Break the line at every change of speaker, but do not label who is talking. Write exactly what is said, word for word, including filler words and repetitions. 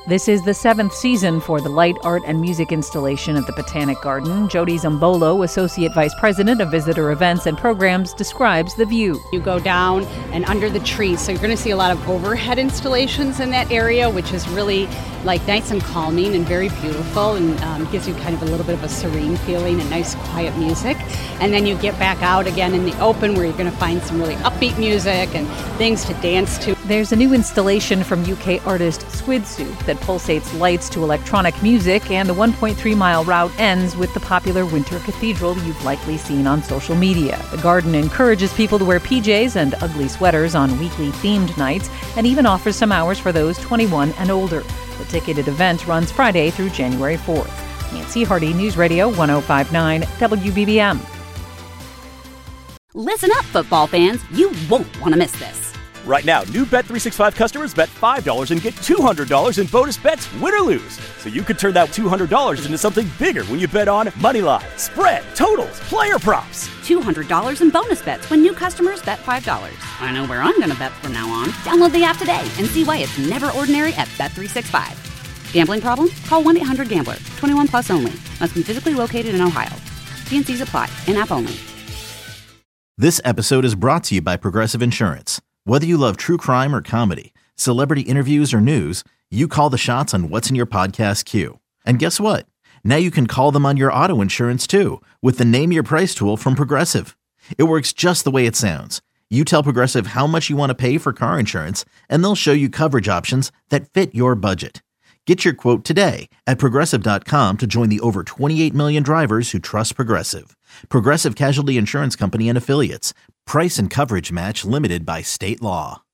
This is the seventh season for the light art and music installation at the Botanic Garden. Jody Zambolo, Associate Vice President of Visitor Events and Programs, describes the view.
You go down and under the trees, so you're going to see a lot of overhead installations in that area, which is really like nice and calming and very beautiful, and um, gives you kind of a little bit of a serene feeling and nice quiet music. And then you get back out again in the open where you're going to find some really upbeat music and things to dance to.
There's a new installation from U K artist Squid Soup that pulsates lights to electronic music, and the one point three mile route ends with the popular Winter Cathedral you've likely seen on social media. The garden encourages people to wear P Js and ugly sweaters on weekly themed nights, and even offers some hours for those twenty-one and older. The ticketed event runs Friday through January fourth. Nancy Hardy, News Radio one oh five point nine W B B M.
Listen up, football fans. You won't want to miss this.
Right now, new Bet three sixty-five customers bet five dollars and get two hundred dollars in bonus bets, win or lose. So you could turn that two hundred dollars into something bigger when you bet on money line, spread, totals, player props.
two hundred dollars in bonus bets when new customers bet five dollars. I know where I'm going to bet from now on. Download the app today and see why it's never ordinary at Bet three sixty-five. Gambling problem? Call one eight hundred gambler. twenty-one plus only. Must be physically located in Ohio. T and C's apply. In-app only.
This episode is brought to you by Progressive Insurance. Whether you love true crime or comedy, celebrity interviews or news, you call the shots on what's in your podcast queue. And guess what? Now you can call them on your auto insurance too with the Name Your Price tool from Progressive. It works just the way it sounds. You tell Progressive how much you want to pay for car insurance, and they'll show you coverage options that fit your budget. Get your quote today at Progressive dot com to join the over twenty-eight million drivers who trust Progressive. Progressive Casualty Insurance Company and Affiliates. Price and coverage match limited by state law.